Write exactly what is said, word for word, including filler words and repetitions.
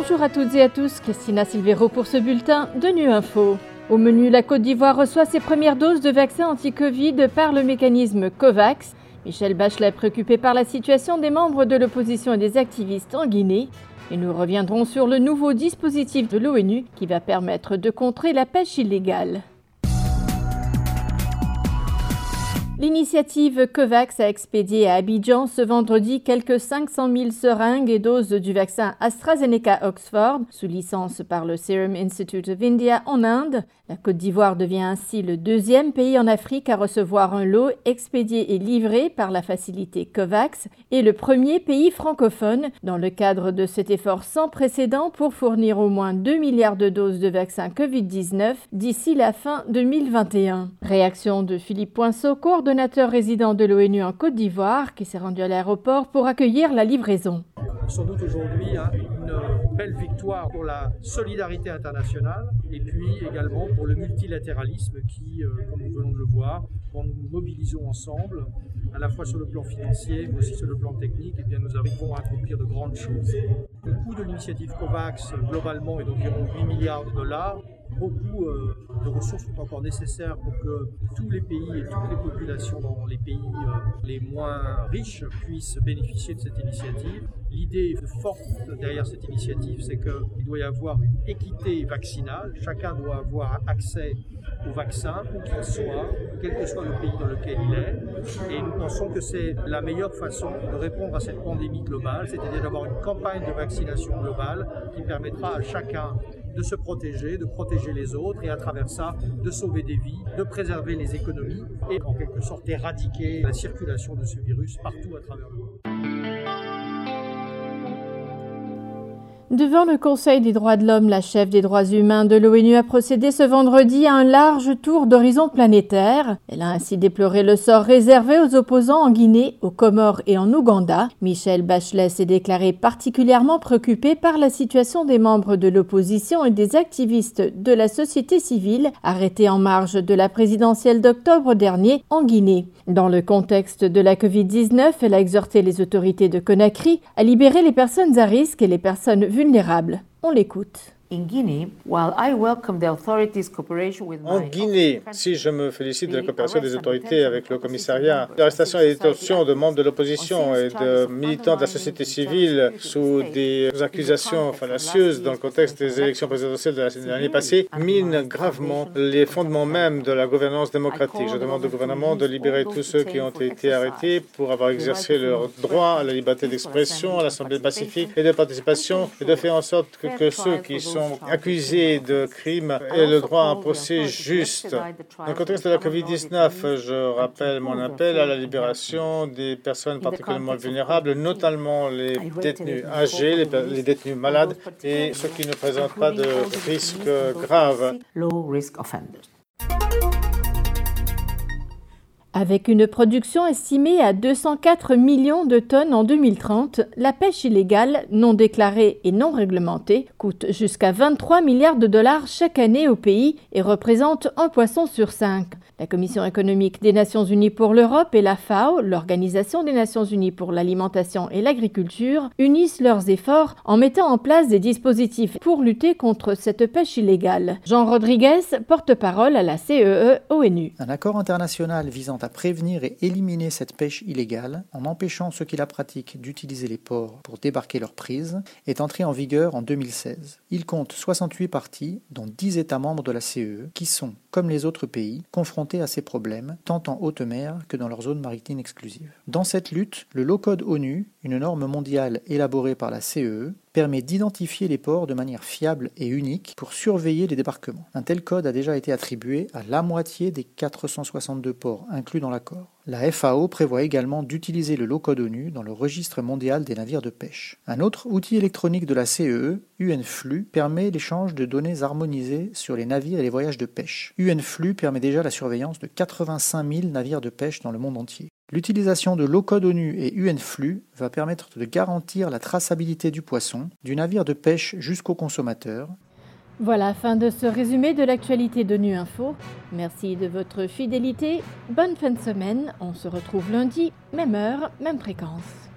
Bonjour à toutes et à tous, Christina Silvero pour ce bulletin de Nu Info. Au menu, la Côte d'Ivoire reçoit ses premières doses de vaccin anti-Covid par le mécanisme COVAX. Michelle Bachelet préoccupée par la situation des membres de l'opposition et des activistes en Guinée. Et nous reviendrons sur le nouveau dispositif de l'ONU qui va permettre de contrer la pêche illégale. L'initiative COVAX a expédié à Abidjan ce vendredi quelques cinq cent mille seringues et doses du vaccin AstraZeneca Oxford, sous licence par le Serum Institute of India en Inde. La Côte d'Ivoire devient ainsi le deuxième pays en Afrique à recevoir un lot expédié et livré par la facilité COVAX et le premier pays francophone dans le cadre de cet effort sans précédent pour fournir au moins deux milliards de doses de vaccin covid dix-neuf d'ici la fin deux mille vingt et un. Réaction de Philippe Poinceau, coordonnateur résident de l'ONU en Côte d'Ivoire, qui s'est rendu à l'aéroport pour accueillir la livraison. Sans doute aujourd'hui hein, une belle victoire pour la solidarité internationale et puis également pour le multilatéralisme qui, euh, comme nous venons de le voir, quand nous nous mobilisons ensemble, à la fois sur le plan financier mais aussi sur le plan technique, et bien nous arrivons à accomplir de grandes choses. Le coût de l'initiative COVAX globalement est d'environ huit milliards de dollars. Beaucoup euh, de ressources sont encore nécessaires pour que tous les pays et toutes les populations dans les pays euh, les moins riches puissent bénéficier de cette initiative. L'idée forte derrière cette initiative, c'est qu'il doit y avoir une équité vaccinale. Chacun doit avoir accès au vaccin, où qu'il soit, quel que soit le pays dans lequel il est. Et nous pensons que c'est la meilleure façon de répondre à cette pandémie globale, c'est-à-dire d'avoir une campagne de vaccination globale qui permettra à chacun de se protéger, de protéger les autres et à travers ça, de sauver des vies, de préserver les économies et en quelque sorte d'éradiquer la circulation de ce virus partout à travers le monde. Devant le Conseil des droits de l'homme, la chef des droits humains de l'ONU a procédé ce vendredi à un large tour d'horizon planétaire. Elle a ainsi déploré le sort réservé aux opposants en Guinée, aux Comores et en Ouganda. Michelle Bachelet s'est déclarée particulièrement préoccupée par la situation des membres de l'opposition et des activistes de la société civile arrêtés en marge de la présidentielle d'octobre dernier en Guinée. Dans le contexte de la covid dix-neuf, elle a exhorté les autorités de Conakry à libérer les personnes à risque et les personnes vulnérables. On l'écoute. En Guinée, si je me félicite de la coopération des autorités avec le commissariat, l'arrestation et la détention de membres de l'opposition et de militants de la société civile sous des accusations fallacieuses dans le contexte des élections présidentielles de l'année passée minent gravement les fondements mêmes de la gouvernance démocratique. Je demande au gouvernement de libérer tous ceux qui ont été arrêtés pour avoir exercé leur droit à la liberté d'expression, à l'Assemblée pacifique et de participation, et de faire en sorte que, que ceux qui sont accusés de crimes aient le droit à un procès juste. Dans le contexte de la covid dix-neuf, je rappelle mon appel à la libération des personnes particulièrement vulnérables, notamment les détenus âgés, les, les détenus malades et ceux qui ne présentent pas de risques graves. Avec une production estimée à deux cent quatre millions de tonnes en deux mille trente, la pêche illégale, non déclarée et non réglementée, coûte jusqu'à vingt-trois milliards de dollars chaque année au pays et représente un poisson sur cinq. La Commission économique des Nations unies pour l'Europe et la FAO, l'Organisation des Nations unies pour l'alimentation et l'agriculture, unissent leurs efforts en mettant en place des dispositifs pour lutter contre cette pêche illégale. Jean Rodriguez, porte-parole à la C E E ONU. Un accord international visant à prévenir et éliminer cette pêche illégale, en empêchant ceux qui la pratiquent d'utiliser les ports pour débarquer leurs prises, est entré en vigueur en deux mille seize. Il compte soixante-huit parties, dont dix États membres de la C E E, qui sont, comme les autres pays, confrontés à ces problèmes, tant en haute mer que dans leur zone maritime exclusive. Dans cette lutte, le Law Code ONU, une norme mondiale élaborée par la C E E, permet d'identifier les ports de manière fiable et unique pour surveiller les débarquements. Un tel code a déjà été attribué à la moitié des quatre cent soixante-deux ports inclus dans l'accord. La F A O prévoit également d'utiliser le Law Code ONU dans le registre mondial des navires de pêche. Un autre outil électronique de la C E E, U N Flux, permet l'échange de données harmonisées sur les navires et les voyages de pêche. U N Flux permet déjà la surveillance de quatre-vingt-cinq mille navires de pêche dans le monde entier. L'utilisation de Law Code ONU et U N Flux va permettre de garantir la traçabilité du poisson, du navire de pêche jusqu'au consommateur. Voilà, fin de ce résumé de l'actualité de Nu Info. Merci de votre fidélité. Bonne fin de semaine. On se retrouve lundi, même heure, même fréquence.